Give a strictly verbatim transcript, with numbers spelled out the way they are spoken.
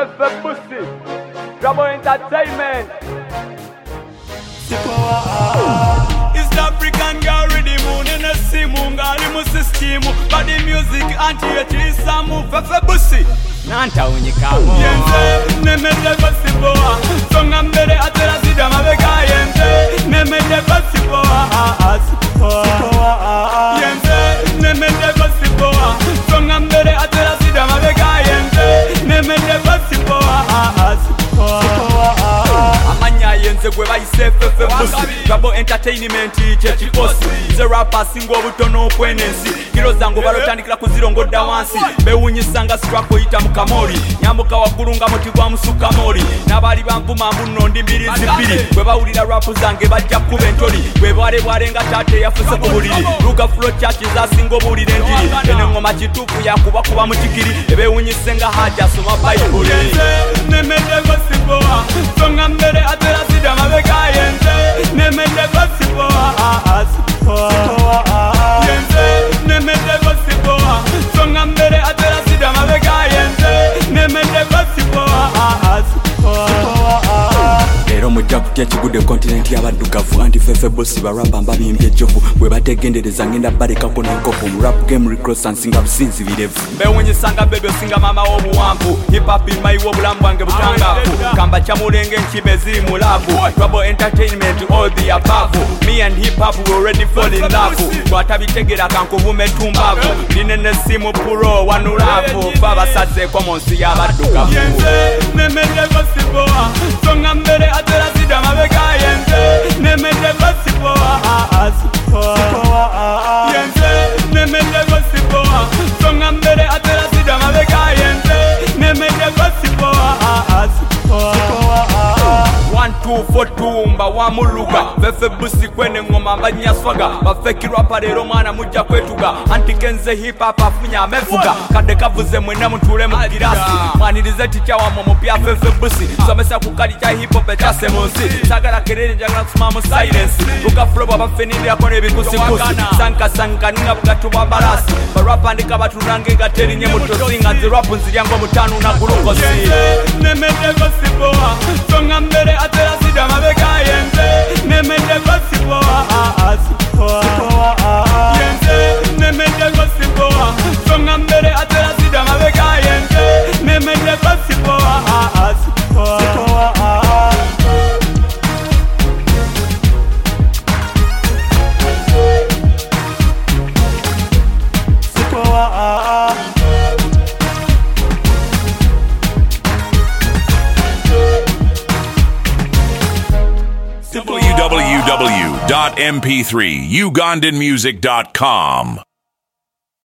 Fefe Pussy, Trouble Entertainment. East African girl with the moon in the sea, moon gali mu system, but the music anti-atheism, Fefe Pussy. Nanta unyikamo Yenze, nemende basiboa, songa mbele atela sida mabeka yenze, nemende basiboa, asiboa. Yenze, nemende basiboa, songa mbele atela sida mabeka yenze, nemende basiboa, asiboa. Amanya yenze gwe bayise Fefe Pussy, Trouble Entertainment che chikosi, ze rapper singo obutono okwenensi, kiro zangu balotandikira kuzirongoda wansi, bewunyisanga strako ita mukamori, nyambuka wakulunga muti gwa musukamori, nabali bamvuma mbuno ndi mbiri zibiri, gwe bawulira rap zange bajja kuba entoli, gwe bwale bwale nga tate yafuse ku buliri, luga flow church zasinga obulire endiri, ene ngoma kituufu yakuba kuba mutikiri, ebewunyise nga haja soma bayibuli. Nemende gosiboa, songa mbere atera sida mabeka yenze, nemende gosiboa, asiboa. Yenze, nemende gosiboa, songa mbere atera sida mabeka yenze, nemende gosiboa, asiboa. Lero mujja kutya kigude kontinenti y'abaddugavu anti Fefe Pussy barapa mbabimbye ejjovu bwe bategendereza ngenda balekako n'enkofu mu rap game recross nsinga businzi birevu bewunyisanga bebe osinga mama w'obuwanvu hip hop imayiwa obulamu bwange butangavu kamba kyamulenge enkibe ziri mu laavu Trouble Entertainment all the above me and hip hop we already fall in love twatabitegera kankuvume tumbavu line nesimu puro wanulavu babasazeeko mu nsi y'abaddugavu nemende gosiboa songa mbere atera sida mabeka yenze nemende gosiboa asiboa yenze nemende gosiboa songa mbere atera sida mabeka yenze nemende gosiboa asiboa one two four two mba wamuluga Fefe Pussy kwene ngoma mbanyaswaga bafekirwa palero mwana mujja kwetuga anti kenze hip hop afunya amefuga kade kavuze mwene mutule mu girasi mwanirize ticha wa momo pia Fefe Pussy somesa kukali cha hip hop cha semonsi sagala kelele njagala kusuma mu silence luka flow bafenindi akone bikusi kusi sanka sanka ninga bugatu bwa balasi barapa ndika baturange gateri nye mutosinga zirapu nziryango mutanu na gulukosi nemende gosiboa songa mbere atera sida mabeka yenze nemende gosiboa asiboa yenze nemende gosiboa songa mbere atera sida mabeka yenze nemende gosiboa asiboa w w w dot m p three ugandan music dot com